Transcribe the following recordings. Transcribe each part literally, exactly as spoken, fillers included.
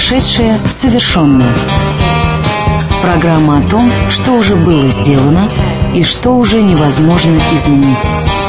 Прошедшее совершенное. Программа о том, что уже было сделано и что уже невозможно изменить.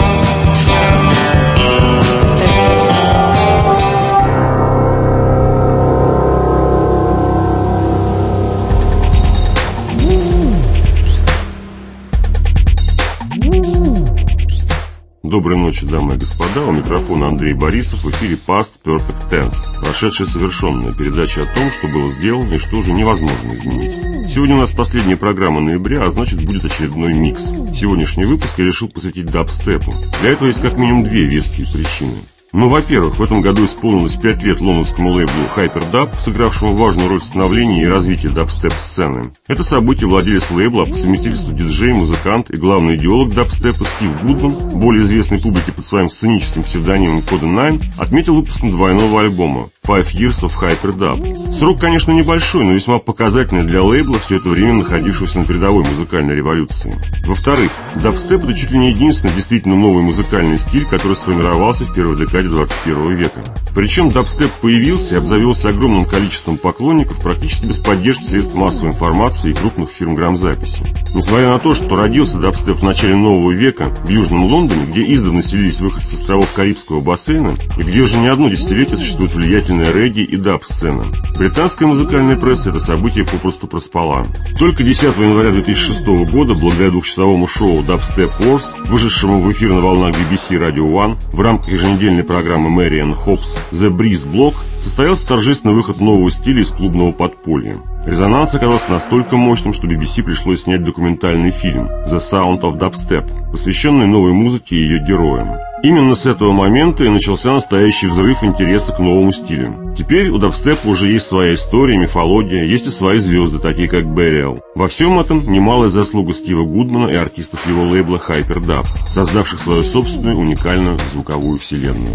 Доброй ночи, дамы и господа. У микрофона Андрей Борисов. В эфире Past Perfect Tense. Прошедшее совершенное. Передача о том, что было сделано и что уже невозможно изменить. Сегодня у нас последняя программа ноября, а значит будет очередной микс. Сегодняшний выпуск я решил посвятить дабстепу. Для этого есть как минимум две веские причины. Ну, во-первых, в этом году исполнилось пять лет лондонскому лейблу Hyperdub, сыгравшему важную роль в становлении и развитии дабстеп-сцены. Это событие владелец лейбла, по совместительству диджей, музыкант и главный идеолог дабстепа Стив Гудман, более известный публике под своим сценическим псевдонимом Кода Найн, отметил выпуском двойного альбома Five Years of Hyperdub. Срок, конечно, небольшой, но весьма показательный для лейбла, все это время находившегося на передовой музыкальной революции. Во-вторых, дабстеп — это чуть ли не единственный действительно новый музыкальный стиль, который сформировался в первой декаде двадцать первого века. Причем дабстеп появился и обзавелся огромным количеством поклонников практически без поддержки средств массовой информации и крупных фирм грамзаписи. Несмотря на то, что родился дабстеп в начале нового века в Южном Лондоне, где издавна селились выходцы с островов Карибского бассейна, и где уже не одно десятилетие существует влиятельная регги и даб-сцена, британская музыкальная пресса это событие попросту проспала. Только десятого января две тысячи шестого года, благодаря двухчасовому шоу Dubstep Wars, вышедшему в эфир на волнах би би си Radio One в рамках еженедельной программы Мэриан Хопс The Breeze Block, состоялся торжественный выход нового стиля из клубного подполья. Резонанс оказался настолько мощным, что би би си пришлось снять документальный фильм The Sound of Dubstep, посвященный новой музыке и ее героям. Именно с этого момента и начался настоящий взрыв интереса к новому стилю. Теперь у дабстепа уже есть своя история, мифология, есть и свои звезды, такие как Burial. Во всем этом немалая заслуга Стива Гудмана и артистов его лейбла Hyperdub, создавших свою собственную уникальную звуковую вселенную.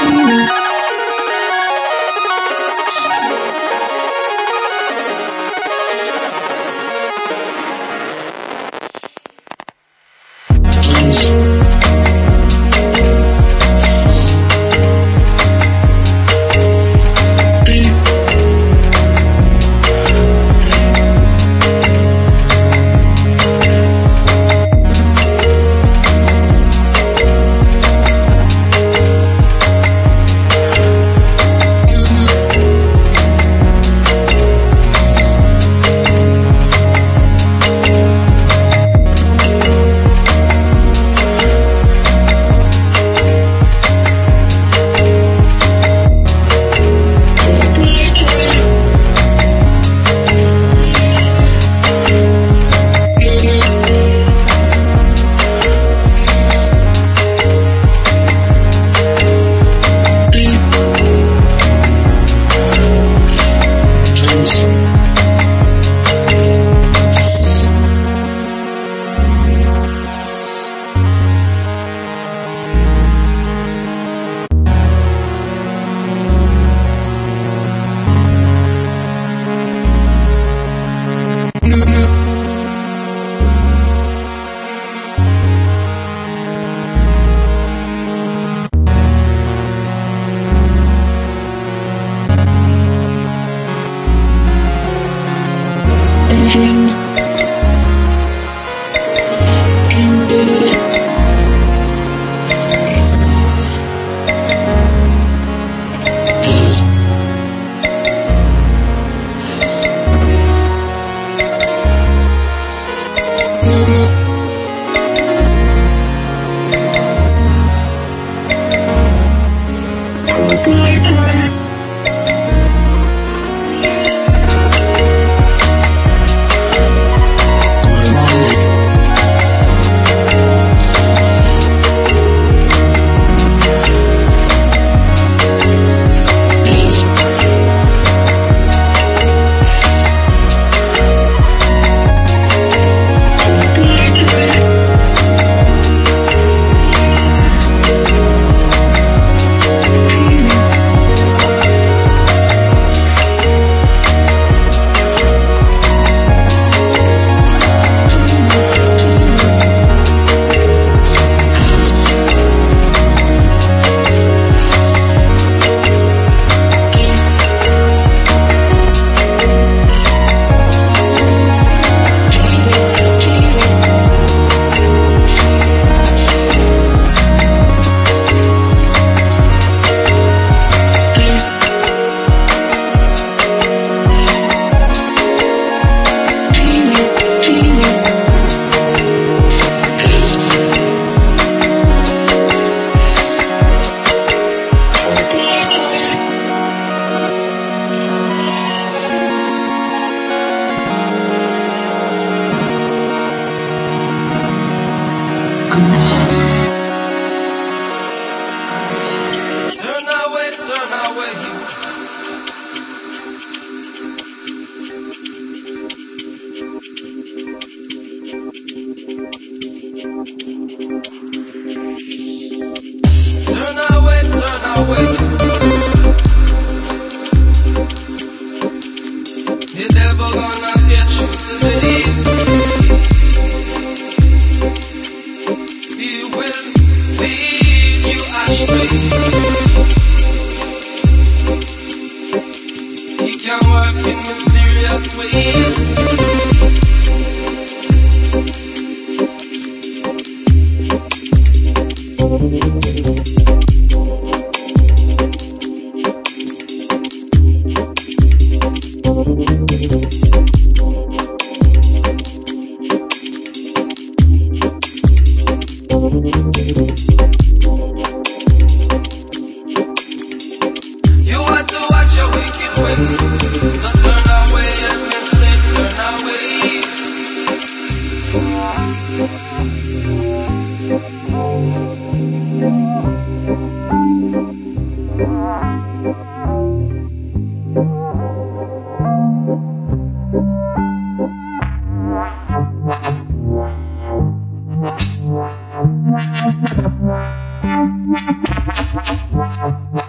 Thank you.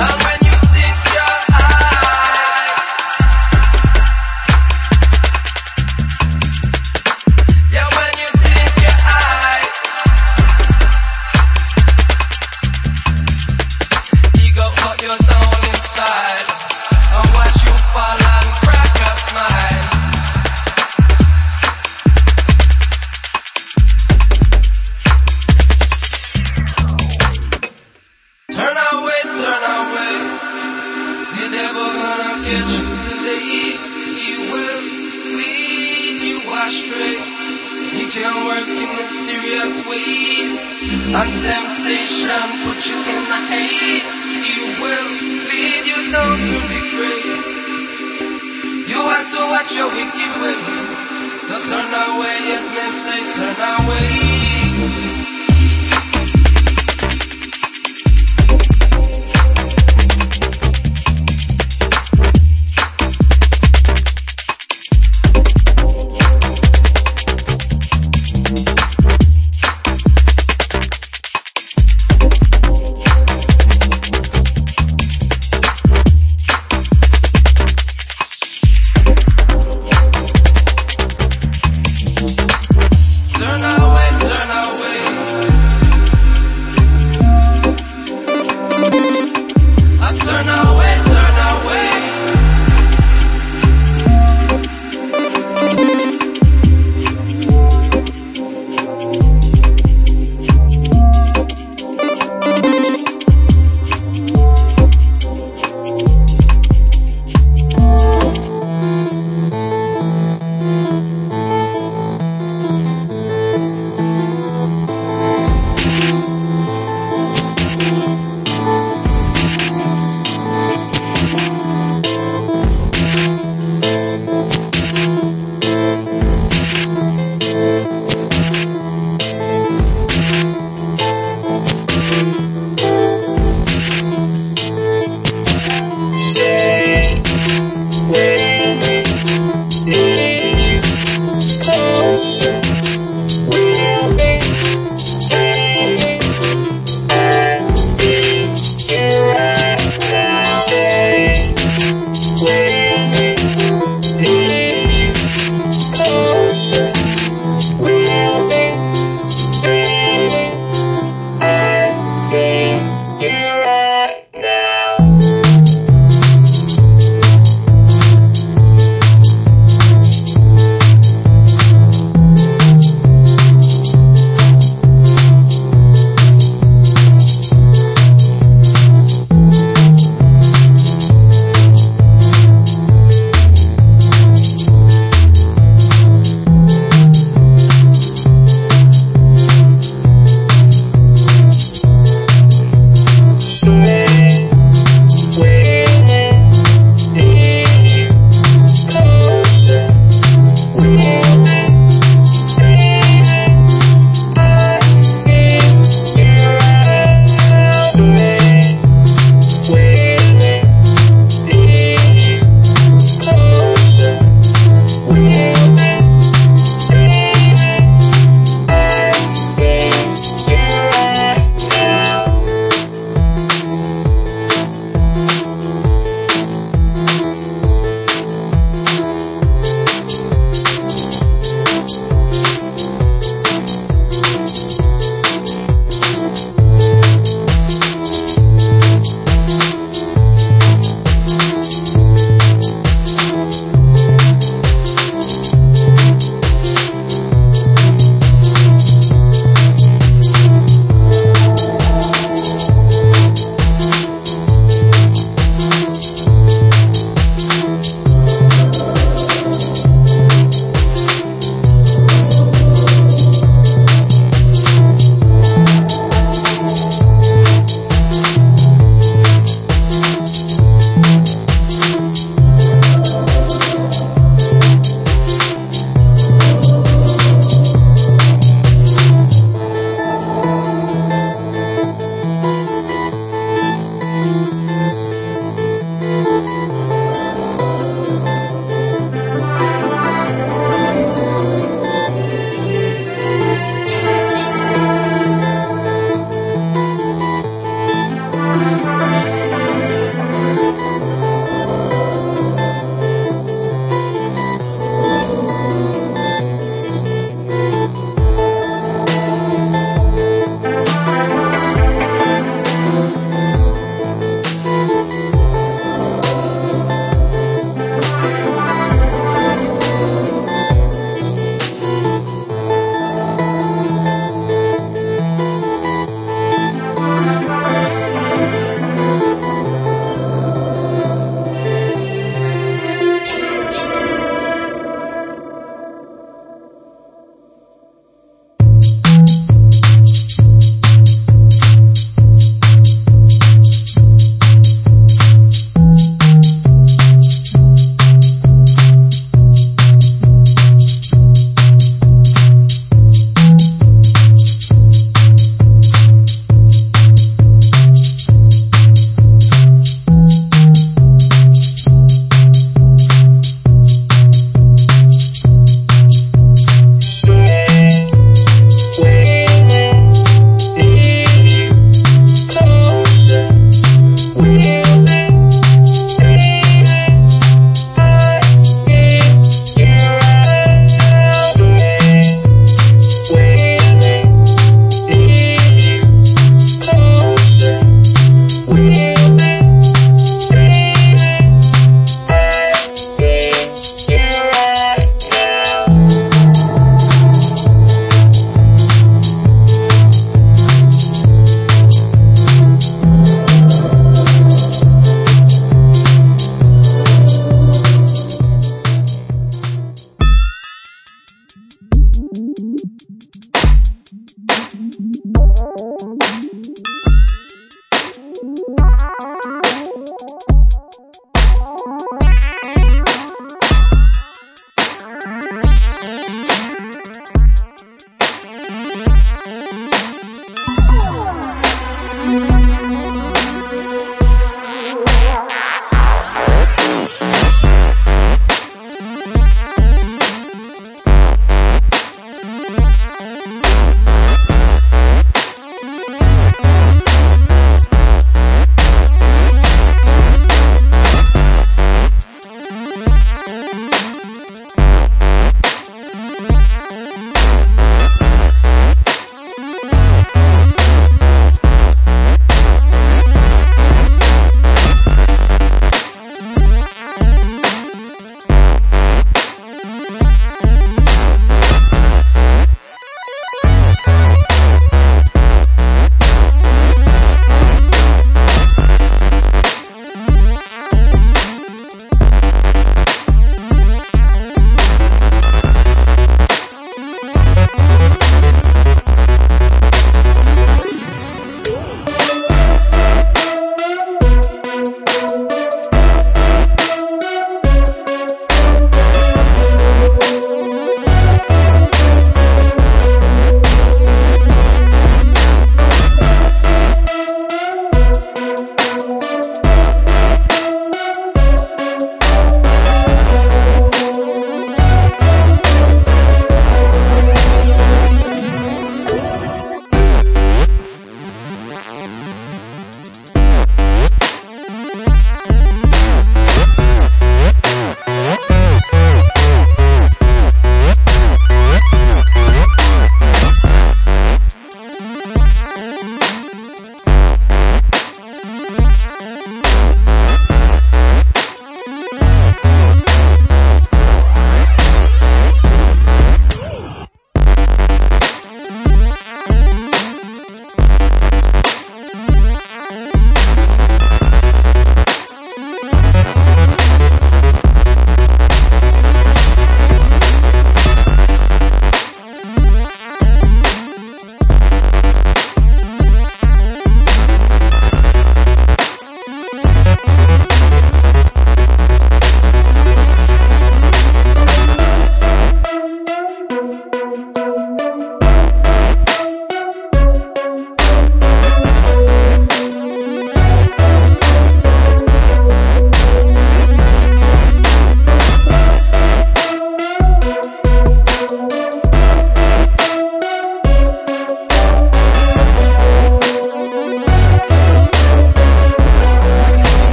Turn away.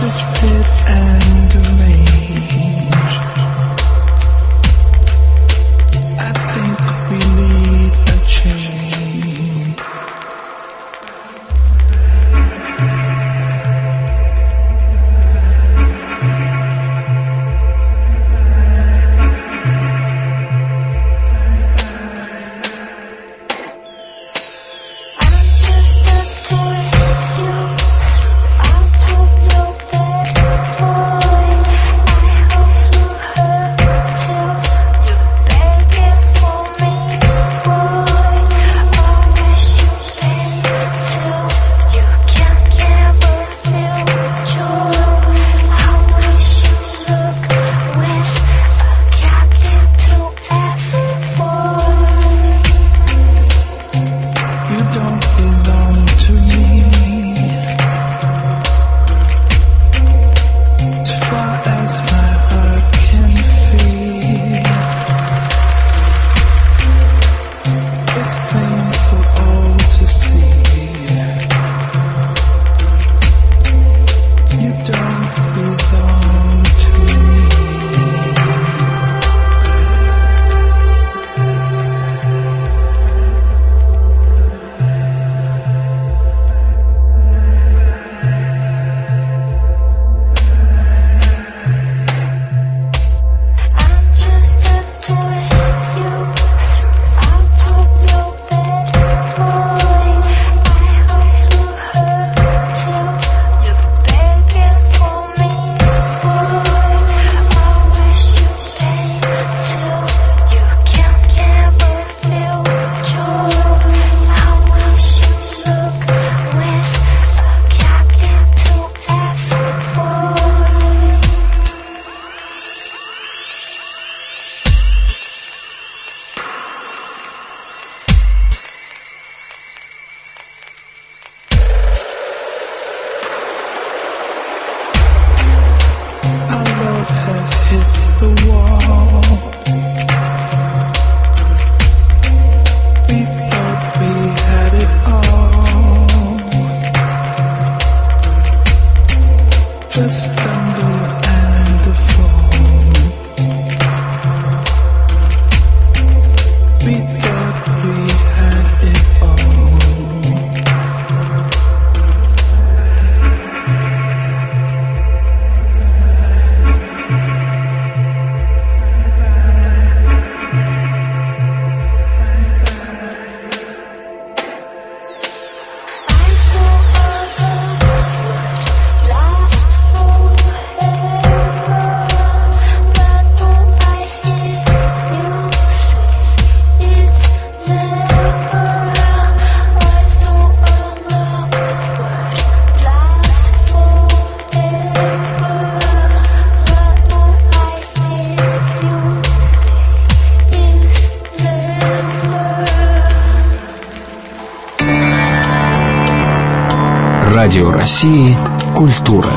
Радио России «Культура».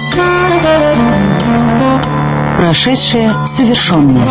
Прошедшее совершенное.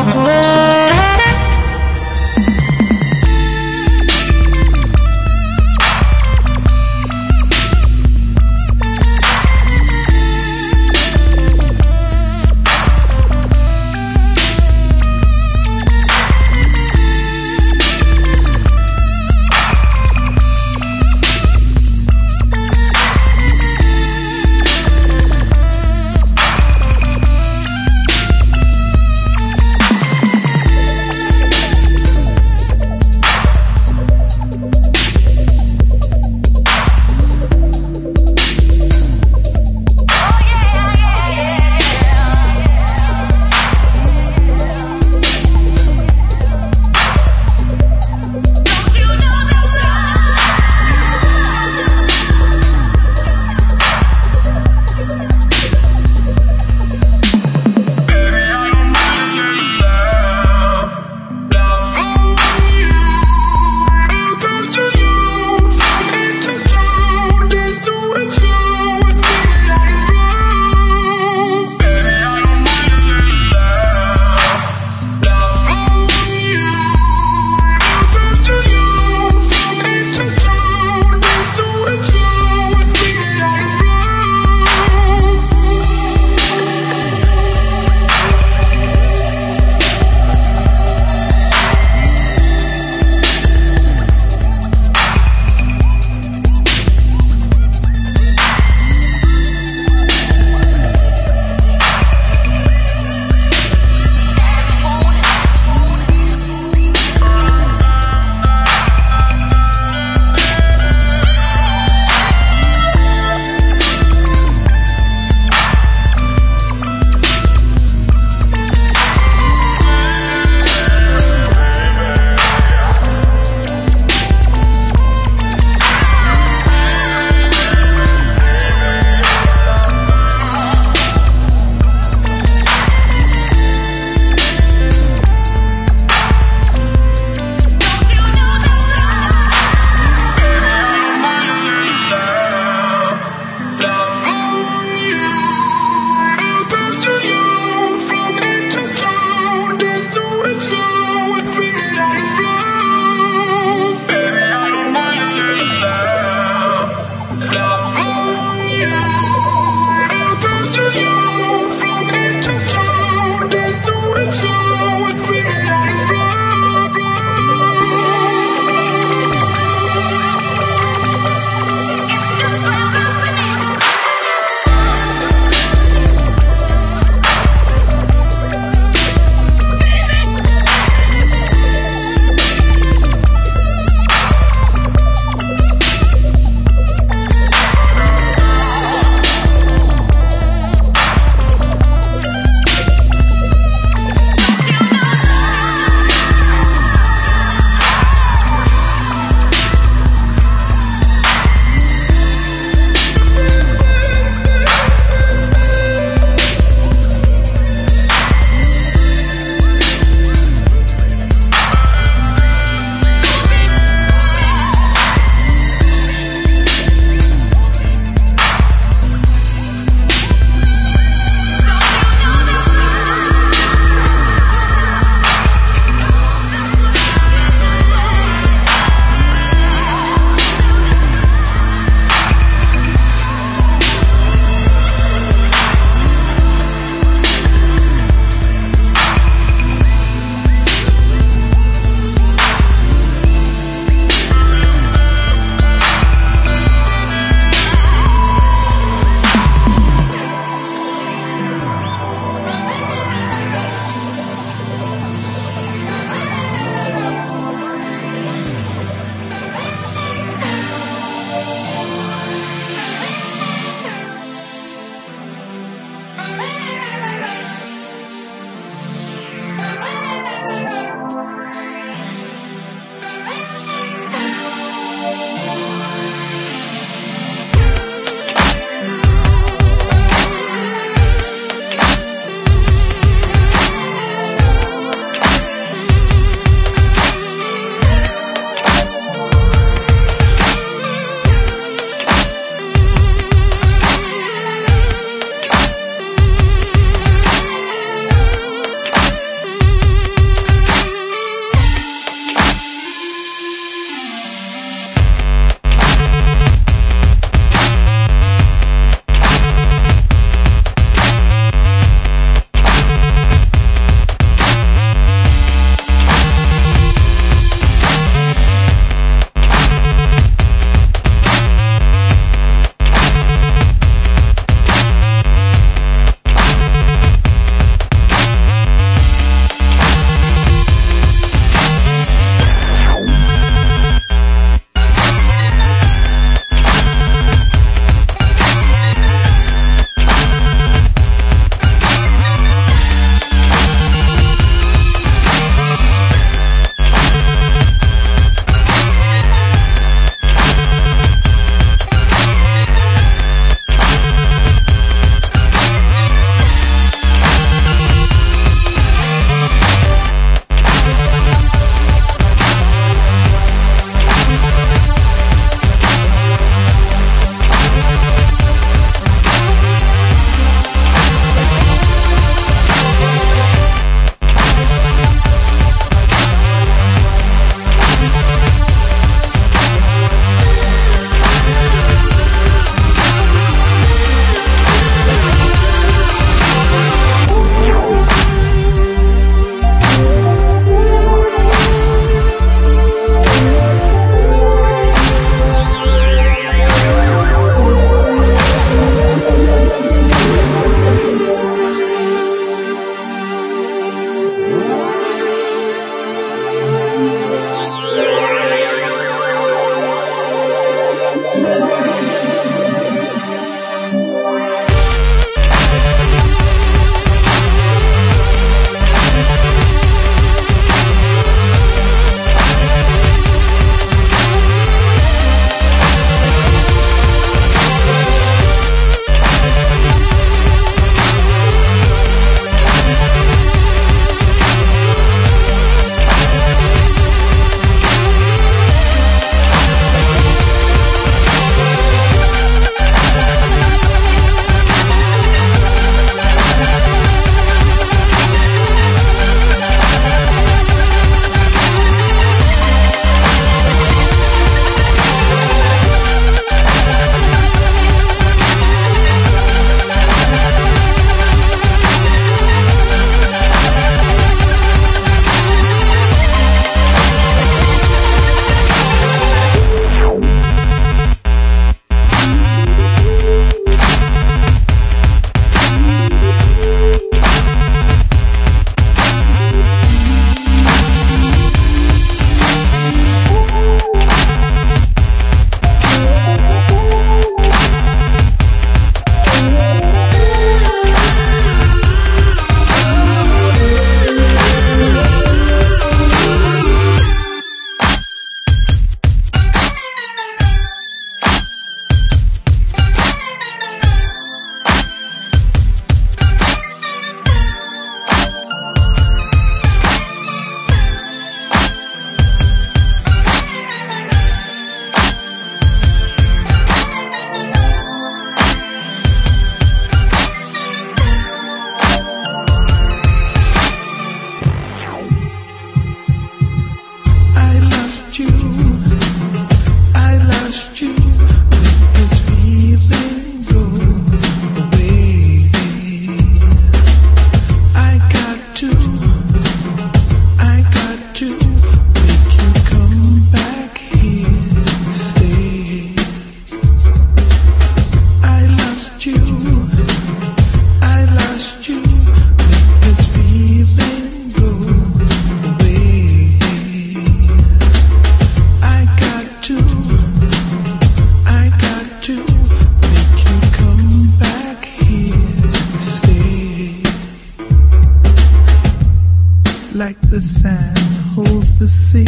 like the sand holds the sea.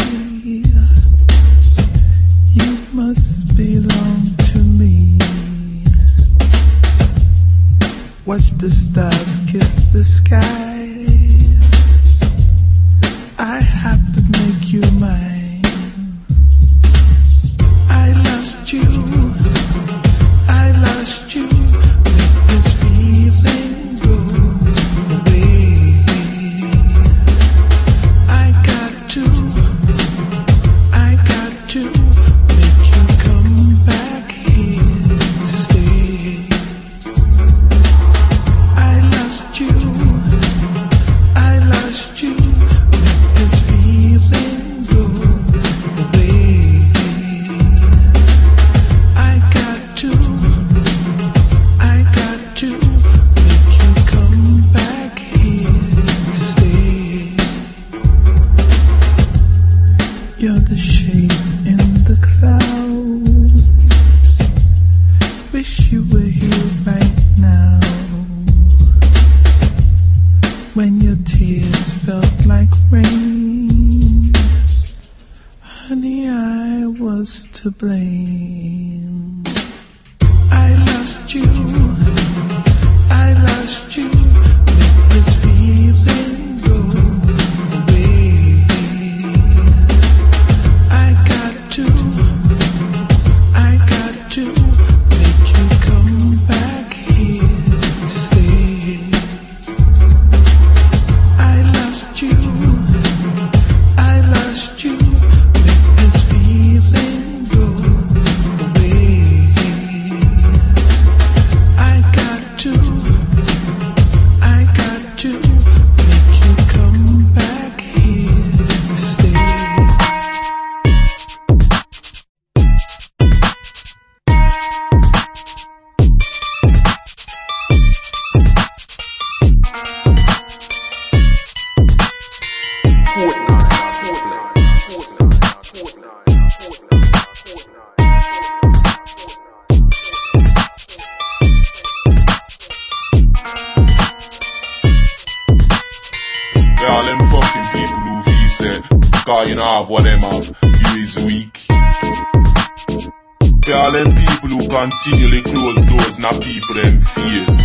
You must belong to me. Watch the stars kiss the sky. I have to make you mine. I lost you, I lost you. Let this feeling go away. I got to, I got to make you come back here to stay. I lost you, I lost you. Let this feeling go away. I got to, I got to make you come back here to stay. You're the shape in the cloud. Wish you were here right now. When your tears felt like rain, honey, I was to blame. I lost you, I lost you. Let this feeling go away. I got to, I got to make you come back here to stay. I lost you, I lost you. Let this feeling go away. I got to, I got to make you come back here to stay. Yeah, all them fucking people who feel said, cause you know have what them have, you is weak. Yeah, all them people who continually close doors, not people them face.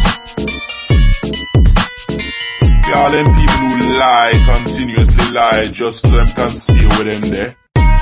Yeah, all them people who lie, continuously lie, just so them can stay with them there.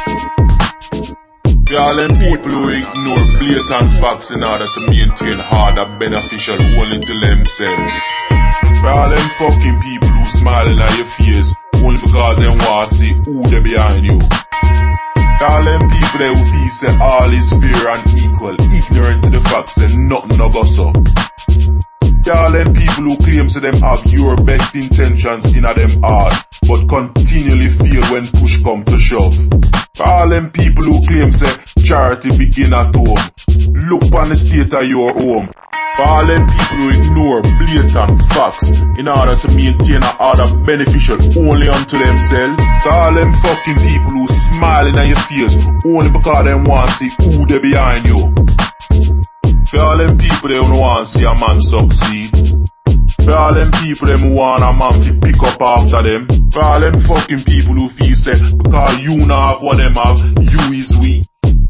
Yeah, all them people who ignore blatant facts in order to maintain harder beneficial only to themselves. Yeah, all them fucking people who smiling at your face only because they want to see who they behind you. Yeah, all them people there who feel say all is fair and equal, ignorant to the facts and nothing no go so. Yeah, all them people who claim to them have your best intentions in a them heart, but continually fail when push come to shove. All them people who claim say charity begin at home, look on the state of your home. All them people who ignore blatant facts in order to maintain a order beneficial only unto themselves. All them fucking people who smiling at your face only because they want to see who they behind you. For all them people they don't want to see a man succeed. For all them people them who want a man to pick up after them. For all them fucking people who feel say because you not have what them have, you is weak.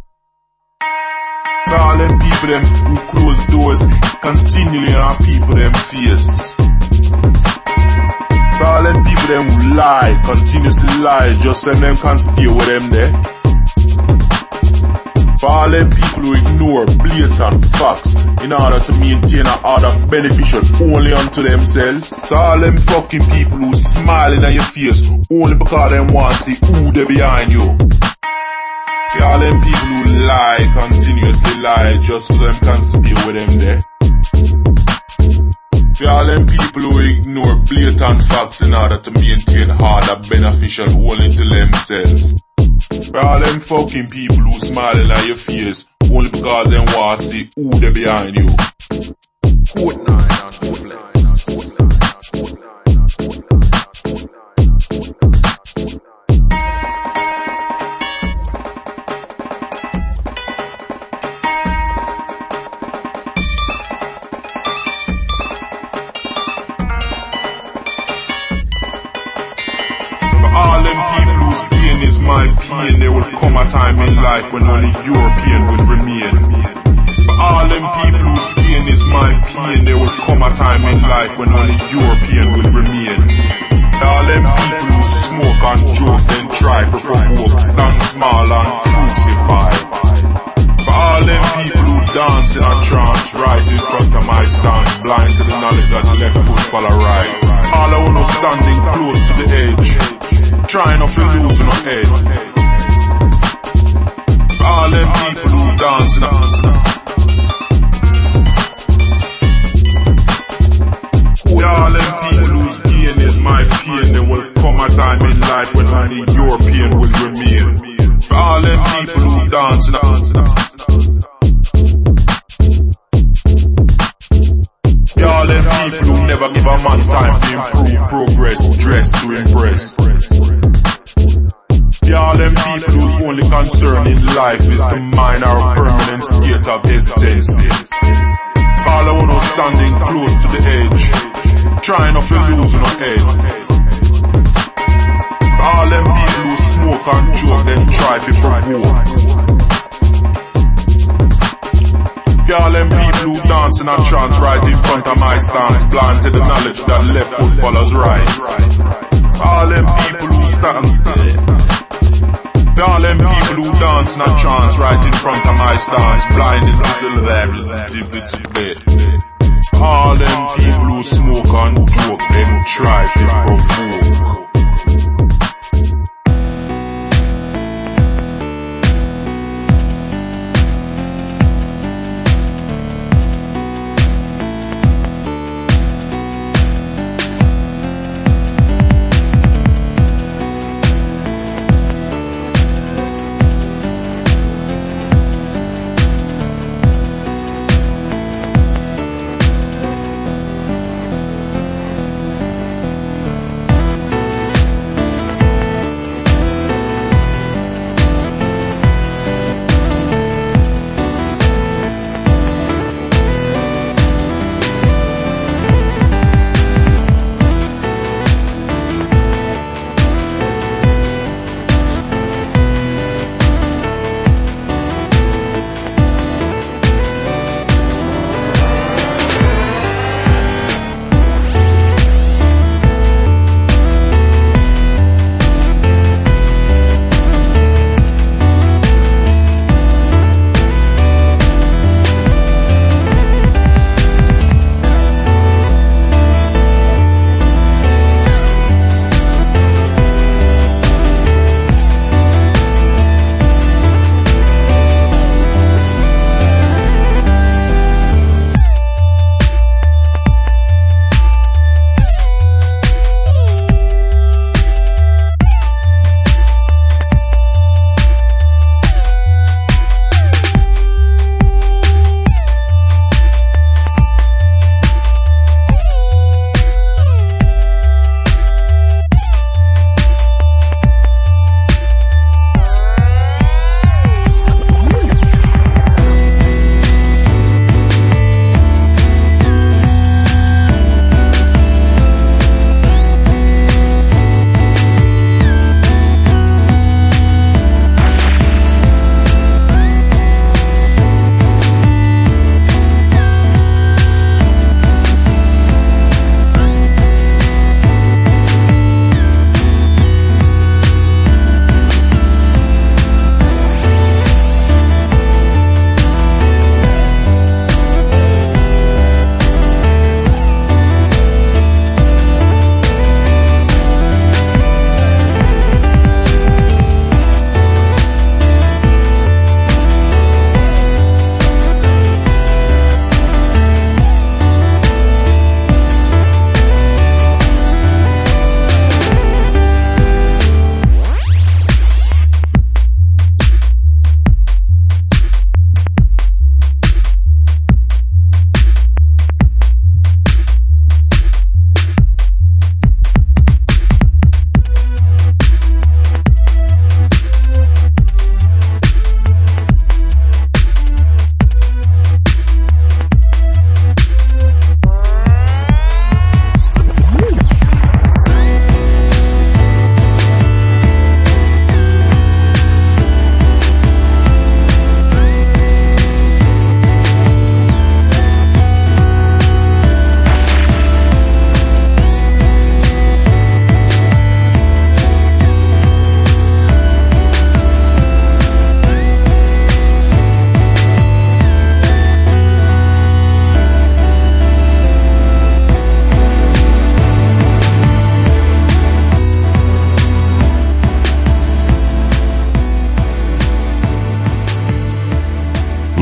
For all them people them who close doors continually on people them face. For all them people them who lie, continuously lie, just so them can stay with them there. For all them people who ignore blatant facts in order to maintain a order beneficial only unto themselves. For all them fucking people who smiling at your face only because they want to see who they behind you. For all them people who lie, continuously lie, just so them can stay with them there. For all them people who ignore blatant facts in order to maintain harder beneficial only to themselves. For all them fucking people who smiling at your face only because they want to see who they behind you. Code nine and code nine. my pain, there will come a time in life when only your pain will remain. For all them people whose pain is my pain, there will come a time in life when only your pain will remain. All them people who smoke and joke then try to provoke, stand small and crucify. For all them people who dance in a trance right in front of my stance, blind to the knowledge that the left foot follow right. All I wanna standing close to the edge, trying not to lose no head. For all them people who dance in a all them people whose pain is my pain, there will come a time in life when only your pain will remain. For all them people who dance in a all them people who never give a man time to improve, progress, dress to impress. All them people whose only concern in life is to mine our permanent state of hesitancy. All I wanna standing close to the edge, trying not to lose no head. All them people who smoke and joke then try to provoke. All them people who dance in a trance right in front of my stance, blind to the knowledge that left foot follows right. All them people who stand all them people who dance in a trance right in front of my stance, blind to the bed. All them people who smoke and joke then try to provoke.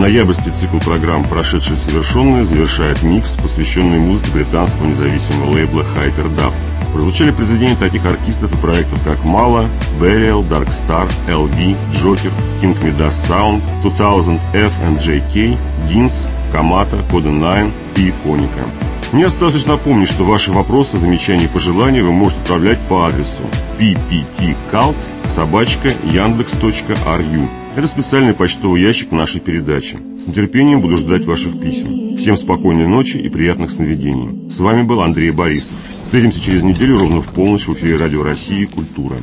Ноябрьский цикл программ «Прошедшие совершенные» завершает микс, посвященный музыке британского независимого лейбла Hyper Dub. Прозвучали произведения таких артистов и проектов, как Mala, Burial, Dark Star, эл би, Joker, King Midas Sound, две тысячи эф и джей кей, Gins, Kamata, Coda девять и Ikonica. Мне осталось лишь напомнить, что ваши вопросы, замечания и пожелания вы можете отправлять по адресу пи пи ти калт собака яндекс точка ру. Это специальный почтовый ящик нашей передачи. С нетерпением буду ждать ваших писем. Всем спокойной ночи и приятных сновидений. С вами был Андрей Борисов. Встретимся через неделю ровно в полночь в эфире Радио России «Культура».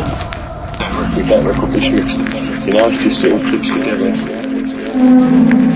That record was mixed. You know, I was just little clips together.